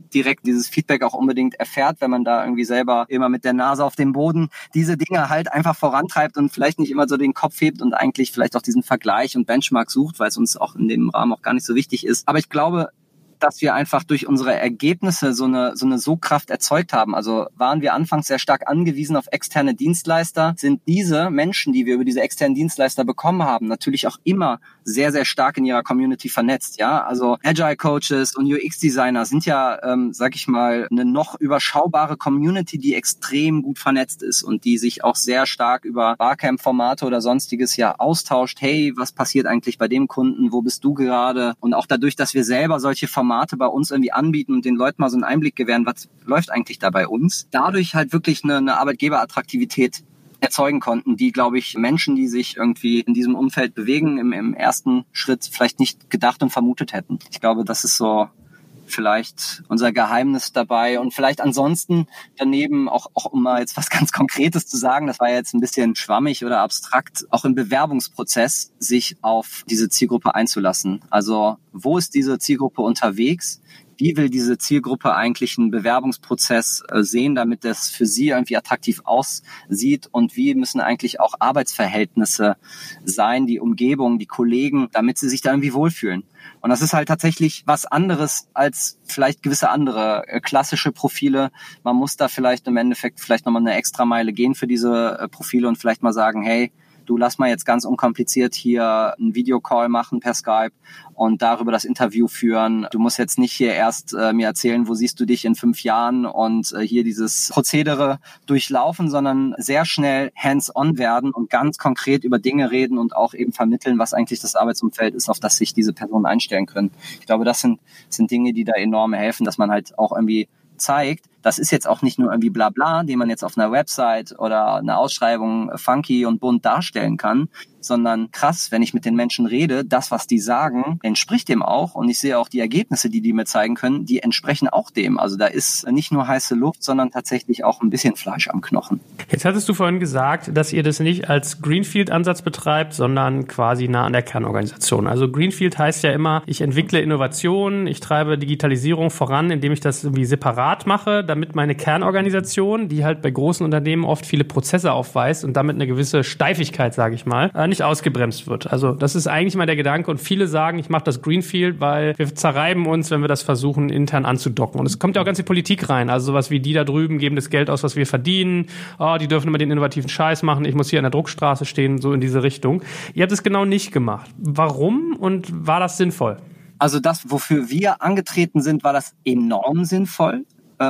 Speaker 2: direkt dieses Feedback auch unbedingt erfährt, wenn man da irgendwie selber immer mit der Nase auf dem Boden diese Dinge halt einfach vorantreibt und vielleicht nicht immer so den Kopf hebt und eigentlich vielleicht auch diesen Vergleich und Benchmark sucht, weil es uns auch in dem Rahmen auch gar nicht so wichtig ist. Aber ich glaube, dass wir einfach durch unsere Ergebnisse so eine Sogkraft erzeugt haben. Also waren wir anfangs sehr stark angewiesen auf externe Dienstleister, sind diese Menschen, die wir über diese externen Dienstleister bekommen haben, natürlich auch immer sehr, sehr stark in ihrer Community vernetzt. Ja, also Agile Coaches und UX Designer sind ja, sag ich mal, eine noch überschaubare Community, die extrem gut vernetzt ist und die sich auch sehr stark über Barcamp-Formate oder sonstiges ja austauscht. Hey, was passiert eigentlich bei dem Kunden? Wo bist du gerade? Und auch dadurch, dass wir selber solche Formate bei uns irgendwie anbieten und den Leuten mal so einen Einblick gewähren, was läuft eigentlich da bei uns. Dadurch halt wirklich eine Arbeitgeberattraktivität erzeugen konnten, die, glaube ich, Menschen, die sich irgendwie in diesem Umfeld bewegen, im ersten Schritt vielleicht nicht gedacht und vermutet hätten. Ich glaube, das ist so vielleicht unser Geheimnis dabei und vielleicht ansonsten daneben auch um mal jetzt was ganz Konkretes zu sagen, das war ja jetzt ein bisschen schwammig oder abstrakt, auch im Bewerbungsprozess sich auf diese Zielgruppe einzulassen. Also wo ist diese Zielgruppe unterwegs? Wie will diese Zielgruppe eigentlich einen Bewerbungsprozess sehen, damit das für sie irgendwie attraktiv aussieht? Und wie müssen eigentlich auch Arbeitsverhältnisse sein, die Umgebung, die Kollegen, damit sie sich da irgendwie wohlfühlen? Und das ist halt tatsächlich was anderes als vielleicht gewisse andere klassische Profile. Man muss da vielleicht im Endeffekt vielleicht nochmal eine extra Meile gehen für diese Profile und vielleicht mal sagen, hey, du lass mal jetzt ganz unkompliziert hier einen Videocall machen per Skype und darüber das Interview führen. Du musst jetzt nicht hier erst mir erzählen, wo siehst du dich in 5 Jahren und hier dieses Prozedere durchlaufen, sondern sehr schnell hands-on werden und ganz konkret über Dinge reden und auch eben vermitteln, was eigentlich das Arbeitsumfeld ist, auf das sich diese Personen einstellen können. Ich glaube, das sind Dinge, die da enorm helfen, dass man halt auch irgendwie zeigt, das ist jetzt auch nicht nur irgendwie Blabla, den man jetzt auf einer Website oder einer Ausschreibung funky und bunt darstellen kann, sondern krass, wenn ich mit den Menschen rede, das, was die sagen, entspricht dem auch und ich sehe auch die Ergebnisse, die mir zeigen können, die entsprechen auch dem. Also da ist nicht nur heiße Luft, sondern tatsächlich auch ein bisschen Fleisch am Knochen.
Speaker 1: Jetzt hattest du vorhin gesagt, dass ihr das nicht als Greenfield-Ansatz betreibt, sondern quasi nah an der Kernorganisation. Also Greenfield heißt ja immer, ich entwickle Innovationen, ich treibe Digitalisierung voran, indem ich das irgendwie separat mache, damit meine Kernorganisation, die halt bei großen Unternehmen oft viele Prozesse aufweist und damit eine gewisse Steifigkeit, sage ich mal, nicht ausgebremst wird. Also das ist eigentlich mal der Gedanke und viele sagen, ich mache das Greenfield, weil wir zerreiben uns, wenn wir das versuchen, intern anzudocken. Und es kommt ja auch ganz in die Politik rein. Also sowas wie die da drüben geben das Geld aus, was wir verdienen. Oh, die dürfen immer den innovativen Scheiß machen. Ich muss hier an der Druckstraße stehen, so in diese Richtung. Ihr habt es genau nicht gemacht. Warum und war das sinnvoll?
Speaker 2: Also das, wofür wir angetreten sind, war das enorm sinnvoll,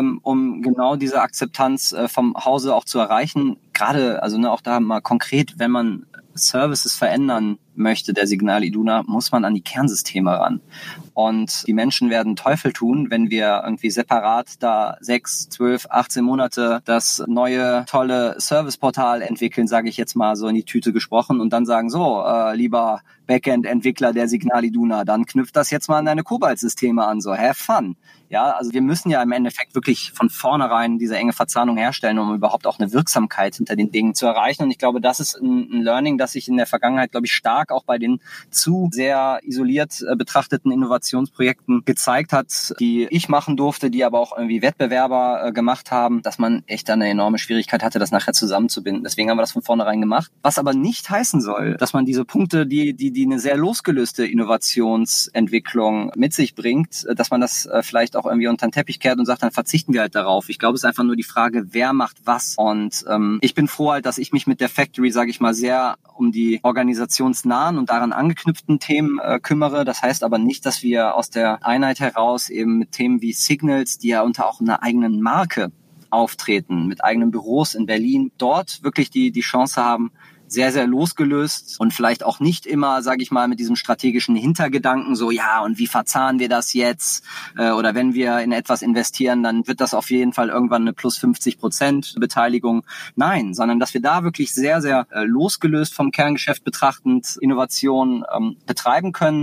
Speaker 2: um genau diese Akzeptanz vom Hause auch zu erreichen. Gerade, also auch da mal konkret, wenn man Services verändern möchte, der Signal Iduna, muss man an die Kernsysteme ran. Und die Menschen werden Teufel tun, wenn wir irgendwie separat da 6, 12, 18 Monate das neue, tolle Serviceportal entwickeln, sage ich jetzt mal so in die Tüte gesprochen, und dann sagen, so, lieber Backend-Entwickler der Signal Iduna, dann knüpft das jetzt mal an deine Cobalt-Systeme an, so have fun. Ja, also wir müssen ja im Endeffekt wirklich von vornherein diese enge Verzahnung herstellen, um überhaupt auch eine Wirksamkeit hinter den Dingen zu erreichen. Und ich glaube, das ist ein Learning, das sich in der Vergangenheit, glaube ich, stark auch bei den zu sehr isoliert betrachteten Innovationsprojekten gezeigt hat, die ich machen durfte, die aber auch irgendwie Wettbewerber gemacht haben, dass man echt eine enorme Schwierigkeit hatte, das nachher zusammenzubinden. Deswegen haben wir das von vornherein gemacht. Was aber nicht heißen soll, dass man diese Punkte, die eine sehr losgelöste Innovationsentwicklung mit sich bringt, dass man das vielleicht auch irgendwie unter den Teppich kehrt und sagt, dann verzichten wir halt darauf. Ich glaube, es ist einfach nur die Frage, wer macht was. Und ich bin froh halt, dass ich mich mit der Factory, sage ich mal, sehr um die organisationsnahen und daran angeknüpften Themen kümmere. Das heißt aber nicht, dass wir aus der Einheit heraus eben mit Themen wie Signals, die ja unter auch einer eigenen Marke auftreten, mit eigenen Büros in Berlin, dort wirklich die Chance haben, sehr, sehr losgelöst und vielleicht auch nicht immer, sage ich mal, mit diesem strategischen Hintergedanken, so ja, und wie verzahnen wir das jetzt? Oder wenn wir in etwas investieren, dann wird das auf jeden Fall irgendwann eine plus 50% Beteiligung. Nein, sondern dass wir da wirklich sehr, sehr losgelöst vom Kerngeschäft betrachtend Innovation betreiben können,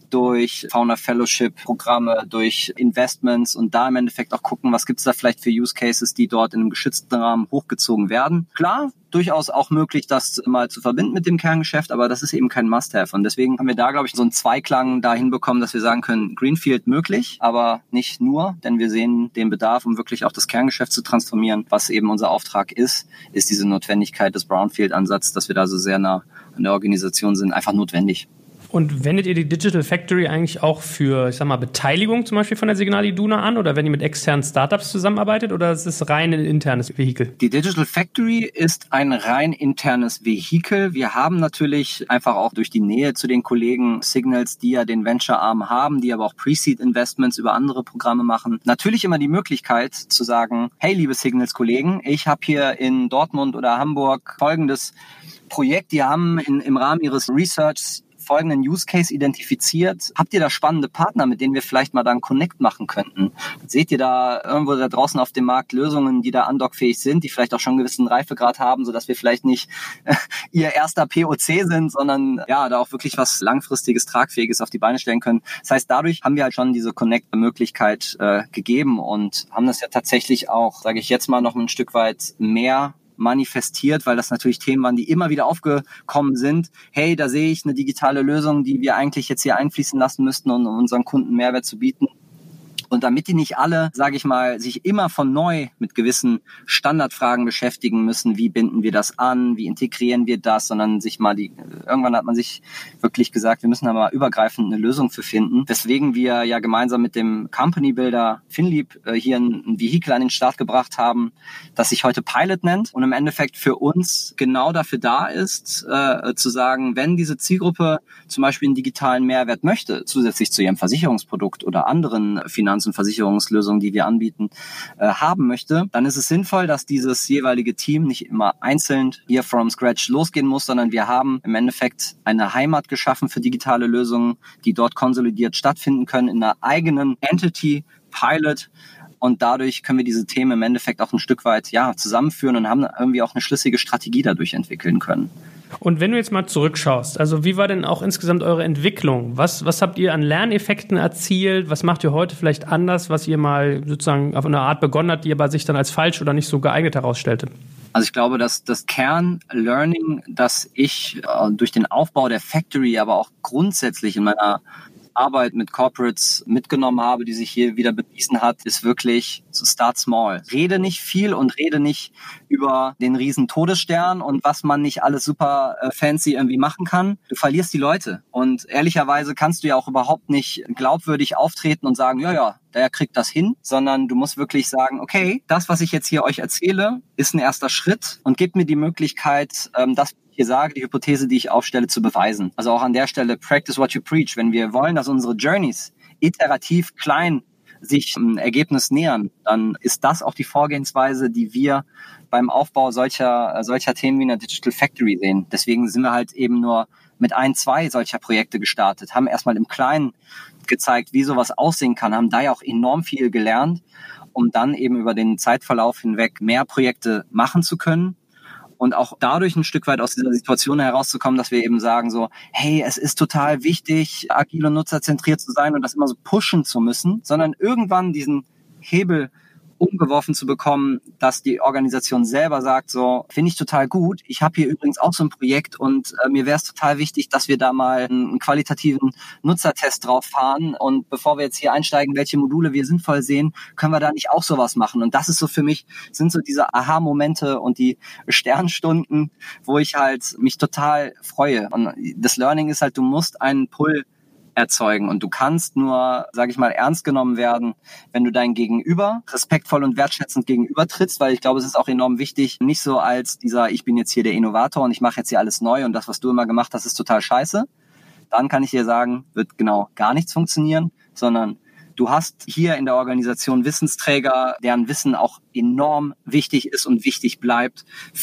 Speaker 2: durch Founder Fellowship Programme, durch Investments und da im Endeffekt auch gucken, was gibt's da vielleicht für Use Cases, die dort in einem geschützten Rahmen hochgezogen werden. Klar, durchaus auch möglich, das mal zu verbinden mit dem Kerngeschäft, aber das ist eben kein Must-Have. Und deswegen haben wir da, glaube ich, so einen Zweiklang dahin bekommen, dass wir sagen können, Greenfield möglich, aber nicht nur, denn wir sehen den Bedarf, um wirklich auch das Kerngeschäft zu transformieren. Was eben unser Auftrag ist diese Notwendigkeit des Brownfield-Ansatzes, dass wir da so sehr nah an der Organisation sind, einfach notwendig.
Speaker 1: Und wendet ihr die Digital Factory eigentlich auch für, ich sag mal, Beteiligung zum Beispiel von der Signal Iduna an oder wenn ihr mit externen Startups zusammenarbeitet oder ist es rein ein internes Vehikel?
Speaker 2: Die Digital Factory ist ein rein internes Vehikel. Wir haben natürlich einfach auch durch die Nähe zu den Kollegen Signals, die ja den Venture-Arm haben, die aber auch Pre-Seed-Investments über andere Programme machen, natürlich immer die Möglichkeit zu sagen, hey, liebe Signals-Kollegen, ich habe hier in Dortmund oder Hamburg folgendes Projekt, die haben im Rahmen ihres Researchs folgenden Use Case identifiziert. Habt ihr da spannende Partner, mit denen wir vielleicht mal da einen Connect machen könnten? Seht ihr da irgendwo da draußen auf dem Markt Lösungen, die da andockfähig sind, die vielleicht auch schon einen gewissen Reifegrad haben, sodass wir vielleicht nicht ihr erster POC sind, sondern ja, da auch wirklich was Langfristiges, Tragfähiges auf die Beine stellen können. Das heißt, dadurch haben wir halt schon diese Connect-Möglichkeit gegeben und haben das ja tatsächlich auch, sage ich jetzt mal, noch ein Stück weit mehr manifestiert, weil das natürlich Themen waren, die immer wieder aufgekommen sind. Hey, da sehe ich eine digitale Lösung, die wir eigentlich jetzt hier einfließen lassen müssten, um unseren Kunden Mehrwert zu bieten. Und damit die nicht alle, sage ich mal, sich immer von neu mit gewissen Standardfragen beschäftigen müssen, wie binden wir das an, wie integrieren wir das, sondern sich mal irgendwann hat man sich wirklich gesagt, wir müssen da mal übergreifend eine Lösung für finden. Weswegen wir ja gemeinsam mit dem Company Builder Finlieb hier ein Vehikel an den Start gebracht haben, das sich heute Pilot nennt und im Endeffekt für uns genau dafür da ist, zu sagen, wenn diese Zielgruppe zum Beispiel einen digitalen Mehrwert möchte, zusätzlich zu ihrem Versicherungsprodukt oder anderen Finanz- und Versicherungslösungen, die wir anbieten, haben möchte, dann ist es sinnvoll, dass dieses jeweilige Team nicht immer einzeln hier from scratch losgehen muss, sondern wir haben im Endeffekt eine Heimat geschaffen für digitale Lösungen, die dort konsolidiert stattfinden können in einer eigenen Entity, Pilot. Und dadurch können wir diese Themen im Endeffekt auch ein Stück weit zusammenführen und haben irgendwie auch eine schlüssige Strategie dadurch entwickeln können.
Speaker 1: Und wenn du jetzt mal zurückschaust, also wie war denn auch insgesamt eure Entwicklung? Was habt ihr an Lerneffekten erzielt? Was macht ihr heute vielleicht anders, was ihr mal sozusagen auf eine Art begonnen habt, die aber sich dann als falsch oder nicht so geeignet herausstellte?
Speaker 2: Also ich glaube, dass das Kern-Learning, das ich durch den Aufbau der Factory, aber auch grundsätzlich in meiner Arbeit mit Corporates mitgenommen habe, die sich hier wieder bewiesen hat, ist wirklich so start small. Rede nicht viel und rede nicht über den riesen Todesstern und was man nicht alles super fancy irgendwie machen kann. Du verlierst die Leute und ehrlicherweise kannst du ja auch überhaupt nicht glaubwürdig auftreten und sagen, ja, der kriegt das hin, sondern du musst wirklich sagen, okay, das, was ich jetzt hier euch erzähle, ist ein erster Schritt und gebt mir die Möglichkeit, das hier sage, die Hypothese, die ich aufstelle, zu beweisen. Also auch an der Stelle, practice what you preach. Wenn wir wollen, dass unsere Journeys iterativ klein sich einem Ergebnis nähern, dann ist das auch die Vorgehensweise, die wir beim Aufbau solcher Themen wie einer Digital Factory sehen. Deswegen sind wir halt eben nur mit 1-2 solcher Projekte gestartet, haben erstmal im Kleinen gezeigt, wie sowas aussehen kann, haben da ja auch enorm viel gelernt, um dann eben über den Zeitverlauf hinweg mehr Projekte machen zu können. Und auch dadurch ein Stück weit aus dieser Situation herauszukommen, dass wir eben sagen so, hey, es ist total wichtig, agil und nutzerzentriert zu sein und das immer so pushen zu müssen, sondern irgendwann diesen Hebel umgeworfen zu bekommen, dass die Organisation selber sagt, so, finde ich total gut. Ich habe hier übrigens auch so ein Projekt und mir wäre es total wichtig, dass wir da mal einen qualitativen Nutzertest drauf fahren und bevor wir jetzt hier einsteigen, welche Module wir sinnvoll sehen, können wir da nicht auch sowas machen. Und das ist so für mich, sind so diese Aha-Momente und die Sternstunden, wo ich halt mich total freue. Und das Learning ist halt, du musst einen Pull erzeugen. Und du kannst nur, sage ich mal, ernst genommen werden, wenn du dein Gegenüber respektvoll und wertschätzend gegenübertrittst, weil ich glaube, es ist auch enorm wichtig, nicht so als dieser, ich bin jetzt hier der Innovator und ich mache jetzt hier alles neu und das, was du immer gemacht hast, ist total scheiße. Dann kann ich dir sagen, wird genau gar nichts funktionieren, sondern du hast hier in der Organisation Wissensträger, deren Wissen auch enorm wichtig ist und wichtig bleibt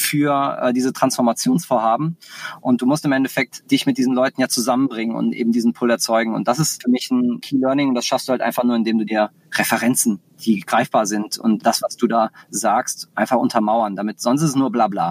Speaker 2: für diese Transformationsvorhaben. Und du musst im Endeffekt dich mit diesen Leuten ja zusammenbringen und eben diesen Pull erzeugen. Und das ist für mich ein Key Learning. Und das schaffst du halt einfach nur, indem du dir Referenzen, die greifbar sind und das, was du da sagst, einfach untermauern. Damit sonst ist es nur Blabla.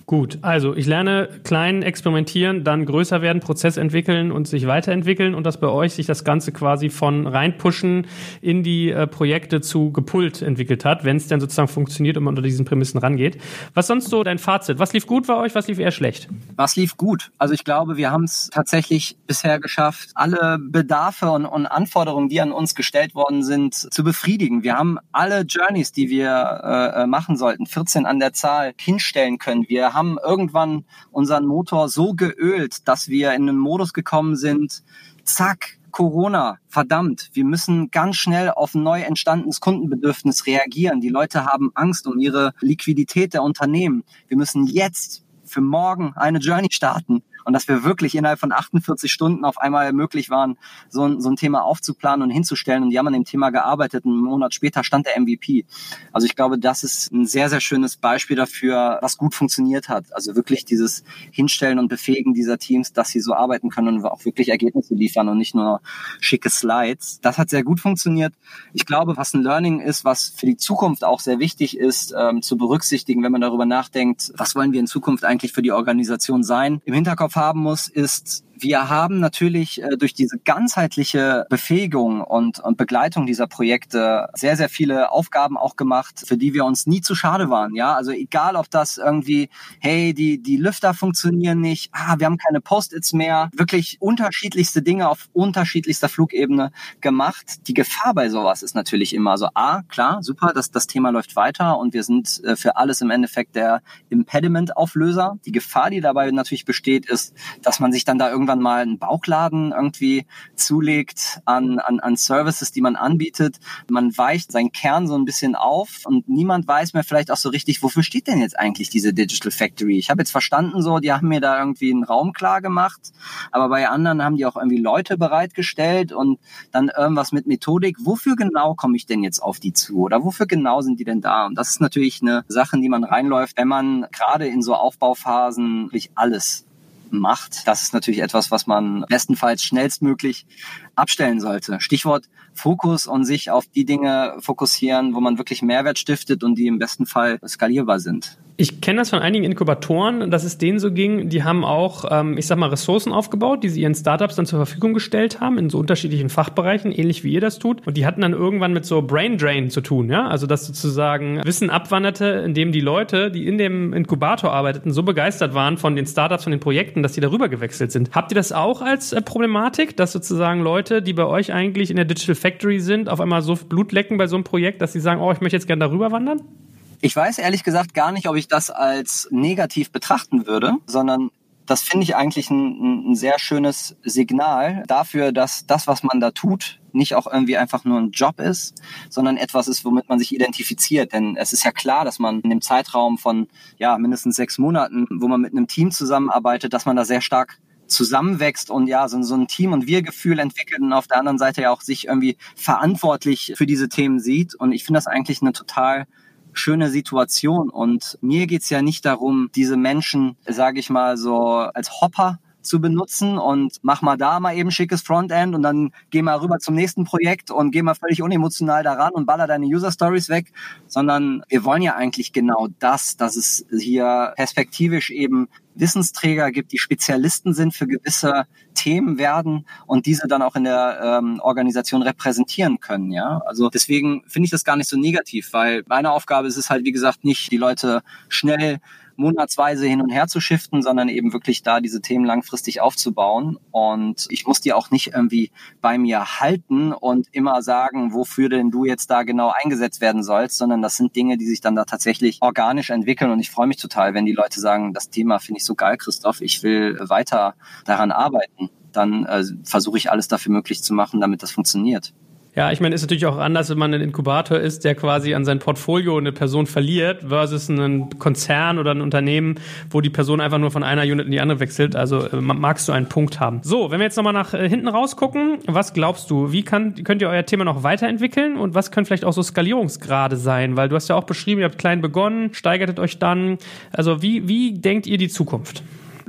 Speaker 1: Gut, also ich lerne klein experimentieren, dann größer werden, Prozess entwickeln und sich weiterentwickeln und dass bei euch sich das Ganze quasi von reinpushen in die Projekte zu gepullt entwickelt hat, wenn es dann sozusagen funktioniert und man unter diesen Prämissen rangeht. Was sonst so dein Fazit? Was lief gut bei euch, was lief eher schlecht?
Speaker 2: Was lief gut? Also ich glaube, wir haben es tatsächlich bisher geschafft, alle Bedarfe und Anforderungen, die an uns gestellt worden sind, zu befriedigen. Wir haben alle Journeys, die wir machen sollten, 14 an der Zahl, hinstellen können. Wir haben irgendwann unseren Motor so geölt, dass wir in einen Modus gekommen sind, zack, Corona, verdammt, wir müssen ganz schnell auf ein neu entstandenes Kundenbedürfnis reagieren. Die Leute haben Angst um ihre Liquidität der Unternehmen. Wir müssen jetzt für morgen eine Journey starten. Und dass wir wirklich innerhalb von 48 Stunden auf einmal möglich waren, so ein Thema aufzuplanen und hinzustellen. Und die haben an dem Thema gearbeitet. Einen Monat später stand der MVP. Also ich glaube, das ist ein sehr, sehr schönes Beispiel dafür, was gut funktioniert hat. Also wirklich dieses Hinstellen und Befähigen dieser Teams, dass sie so arbeiten können und auch wirklich Ergebnisse liefern und nicht nur schicke Slides. Das hat sehr gut funktioniert. Ich glaube, was ein Learning ist, was für die Zukunft auch sehr wichtig ist, zu berücksichtigen, wenn man darüber nachdenkt, was wollen wir in Zukunft eigentlich für die Organisation sein, im Hinterkopf haben muss, ist, wir haben natürlich durch diese ganzheitliche Befähigung und Begleitung dieser Projekte sehr, sehr viele Aufgaben auch gemacht, für die wir uns nie zu schade waren. Ja, also egal, ob das irgendwie, hey, die Lüfter funktionieren nicht, wir haben keine Post-its mehr, wirklich unterschiedlichste Dinge auf unterschiedlichster Flugebene gemacht. Die Gefahr bei sowas ist natürlich immer so, klar, super, das Thema läuft weiter und wir sind für alles im Endeffekt der Impediment-Auflöser. Die Gefahr, die dabei natürlich besteht, ist, dass man sich dann da irgendwann mal einen Bauchladen irgendwie zulegt an Services, die man anbietet. Man weicht seinen Kern so ein bisschen auf und niemand weiß mehr vielleicht auch so richtig, wofür steht denn jetzt eigentlich diese Digital Factory? Ich habe jetzt verstanden, so, die haben mir da irgendwie einen Raum klar gemacht, aber bei anderen haben die auch irgendwie Leute bereitgestellt und dann irgendwas mit Methodik. Wofür genau komme ich denn jetzt auf die zu? Oder wofür genau sind die denn da? Und das ist natürlich eine Sache, in die man reinläuft, wenn man gerade in so Aufbauphasen wirklich alles macht. Das ist natürlich etwas, was man bestenfalls schnellstmöglich abstellen sollte. Stichwort Fokus und sich auf die Dinge fokussieren, wo man wirklich Mehrwert stiftet und die im besten Fall skalierbar sind.
Speaker 1: Ich kenne das von einigen Inkubatoren, dass es denen so ging, die haben auch, Ressourcen aufgebaut, die sie ihren Startups dann zur Verfügung gestellt haben, in so unterschiedlichen Fachbereichen, ähnlich wie ihr das tut. Und die hatten dann irgendwann mit so Brain Drain zu tun, ja? Also, dass sozusagen Wissen abwanderte, indem die Leute, die in dem Inkubator arbeiteten, so begeistert waren von den Startups, von den Projekten, dass die darüber gewechselt sind. Habt ihr das auch als Problematik, dass sozusagen Leute, die bei euch eigentlich in der Digital Factory sind, auf einmal so Blut lecken bei so einem Projekt, dass sie sagen, ich möchte jetzt gerne darüber wandern?
Speaker 2: Ich weiß ehrlich gesagt gar nicht, ob ich das als negativ betrachten würde, sondern das finde ich eigentlich ein sehr schönes Signal dafür, dass das, was man da tut, nicht auch irgendwie einfach nur ein Job ist, sondern etwas ist, womit man sich identifiziert. Denn es ist ja klar, dass man in dem Zeitraum von mindestens 6 Monaten, wo man mit einem Team zusammenarbeitet, dass man da sehr stark zusammenwächst und so ein Team- und Wir-Gefühl entwickelt und auf der anderen Seite ja auch sich irgendwie verantwortlich für diese Themen sieht. Und ich finde das eigentlich eine total schöne Situation. Und mir geht's ja nicht darum, diese Menschen, sage ich mal, so als Hopper zu benutzen und mach mal da mal eben schickes Frontend und dann geh mal rüber zum nächsten Projekt und geh mal völlig unemotional daran und baller deine User-Stories weg, sondern wir wollen ja eigentlich genau das, dass es hier perspektivisch eben Wissensträger gibt, die Spezialisten sind für gewisse Themen werden und diese dann auch in der Organisation repräsentieren können. Ja, also deswegen finde ich das gar nicht so negativ, weil meine Aufgabe ist es halt, wie gesagt, nicht die Leute schnell monatsweise hin und her zu shiften, sondern eben wirklich da diese Themen langfristig aufzubauen. Und ich muss die auch nicht irgendwie bei mir halten und immer sagen, wofür denn du jetzt da genau eingesetzt werden sollst, sondern das sind Dinge, die sich dann da tatsächlich organisch entwickeln. Und ich freue mich total, wenn die Leute sagen, das Thema finde ich so geil, Christoph, ich will weiter daran arbeiten. Dann versuche ich alles dafür möglich zu machen, damit das funktioniert.
Speaker 1: Ja, ich meine, ist natürlich auch anders, wenn man ein Inkubator ist, der quasi an sein Portfolio eine Person verliert, versus ein Konzern oder ein Unternehmen, wo die Person einfach nur von einer Unit in die andere wechselt. Also magst du einen Punkt haben. So, wenn wir jetzt nochmal nach hinten rausgucken, was glaubst du, wie könnt ihr euer Thema noch weiterentwickeln und was können vielleicht auch so Skalierungsgrade sein? Weil du hast ja auch beschrieben, ihr habt klein begonnen, steigertet euch dann. Also wie denkt ihr die Zukunft?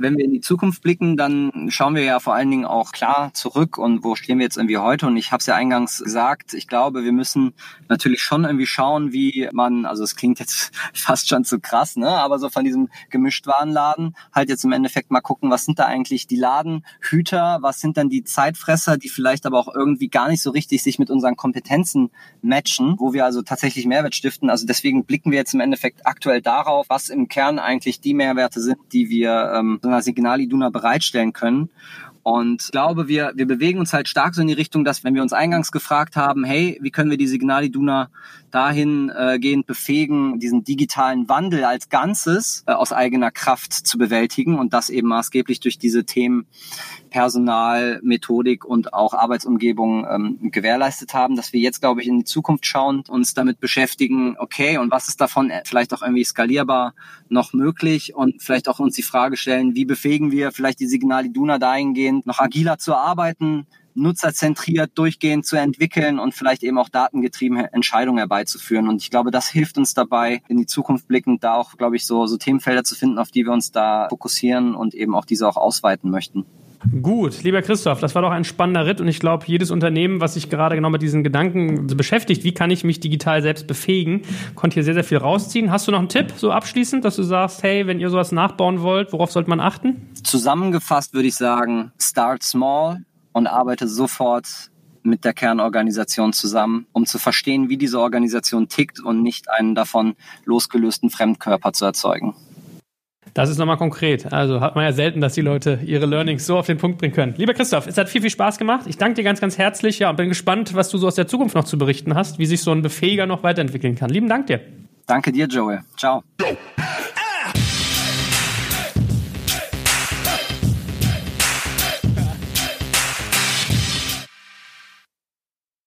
Speaker 2: wenn wir in die Zukunft blicken, dann schauen wir ja vor allen Dingen auch klar zurück und wo stehen wir jetzt irgendwie heute. Und ich habe es ja eingangs gesagt, ich glaube, wir müssen natürlich schon irgendwie schauen, wie man, also es klingt jetzt fast schon zu krass, ne? Aber so von diesem Gemischtwarenladen halt jetzt im Endeffekt mal gucken, was sind da eigentlich die Ladenhüter, was sind dann die Zeitfresser, die vielleicht aber auch irgendwie gar nicht so richtig sich mit unseren Kompetenzen matchen, wo wir also tatsächlich Mehrwert stiften. Also deswegen blicken wir jetzt im Endeffekt aktuell darauf, was im Kern eigentlich die Mehrwerte sind, die wir so einer Signal Iduna bereitstellen können. Und ich glaube, wir bewegen uns halt stark so in die Richtung, dass wenn wir uns eingangs gefragt haben, hey, wie können wir die Signal Iduna dahingehend befähigen, diesen digitalen Wandel als Ganzes aus eigener Kraft zu bewältigen und das eben maßgeblich durch diese Themen Personal, Methodik und auch Arbeitsumgebung gewährleistet haben, dass wir jetzt, glaube ich, in die Zukunft schauen, uns damit beschäftigen, okay, und was ist davon vielleicht auch irgendwie skalierbar noch möglich und vielleicht auch uns die Frage stellen, wie befähigen wir vielleicht die Signal Iduna dahingehend, noch agiler zu arbeiten, nutzerzentriert durchgehend zu entwickeln und vielleicht eben auch datengetriebene Entscheidungen herbeizuführen. Und ich glaube, das hilft uns dabei, in die Zukunft blickend da auch, glaube ich, so Themenfelder zu finden, auf die wir uns da fokussieren und eben auch diese auch ausweiten möchten.
Speaker 1: Gut, lieber Christoph, das war doch ein spannender Ritt und ich glaube, jedes Unternehmen, was sich gerade genau mit diesen Gedanken beschäftigt, wie kann ich mich digital selbst befähigen, konnte hier sehr, sehr viel rausziehen. Hast du noch einen Tipp, so abschließend, dass du sagst, hey, wenn ihr sowas nachbauen wollt, worauf sollte man achten?
Speaker 2: Zusammengefasst würde ich sagen, start small und arbeite sofort mit der Kernorganisation zusammen, um zu verstehen, wie diese Organisation tickt und nicht einen davon losgelösten Fremdkörper zu erzeugen.
Speaker 1: Das ist nochmal konkret. Also hat man ja selten, dass die Leute ihre Learnings so auf den Punkt bringen können. Lieber Christoph, es hat viel, viel Spaß gemacht. Ich danke dir ganz, ganz herzlich. Ja, und bin gespannt, was du so aus der Zukunft noch zu berichten hast, wie sich so ein Befähiger noch weiterentwickeln kann. Lieben Dank dir.
Speaker 2: Danke dir, Joel. Ciao.